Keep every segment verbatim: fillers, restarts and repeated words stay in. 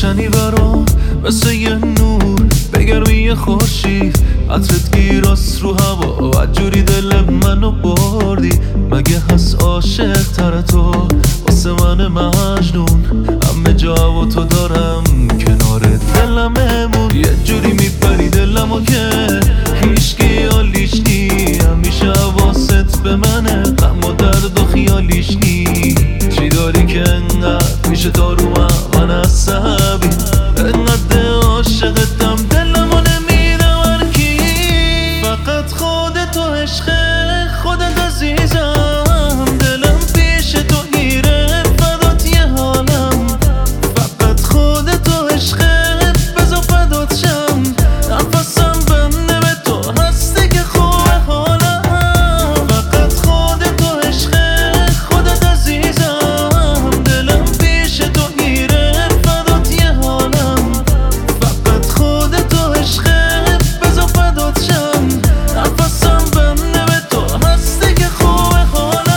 روشنی برام مثل یه نور بگرمی خورشید، عطرت گیراست رو هوا، عجوری دل منو بردی. مگه هست عاشق تر تو واسه من مجنون؟ همه جا و تو دارم کنار دلم امون. یه جوری میپری دلمو که هیچکی حالیش نی، همیشه حواست به منه، غم و درد و خیالیش نی. چی داری که انقدر میشه تا رو من عصبی؟ انقدر عاشقتم دلمو نمیره ورکی. فقط خودت و عشق خودت عزیزم، دلم پیش تو گیره فدات یه حالم. فقط خودت و عشق بزا فدات شم، نفسم بنده به تو هستی که خوبه حالم. فقط خودت و عشق خودت عزیزم، دلم پیش تو گیره فدات یه حالم. فقط خودت و عشق بزا فدات شم، نفسم بنده به تو هستی که خوبه حالم.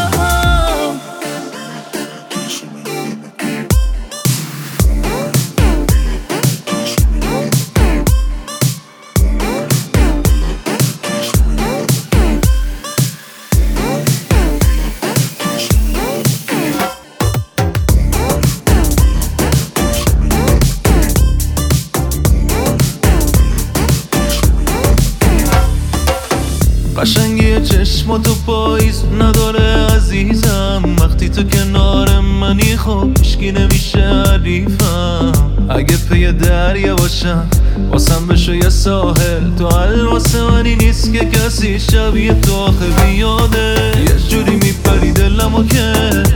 قشنگی چشماتو پاییز نداره عزیزم، وقتی تو کنار منی خب هیچکی نمیشه حریفم. اگه پی دریا باشم واسم بشو یه ساحل، تو حل واسه منی نیست که کسی شبیه تو آخه بیاده. یه جوری میپری دلمو که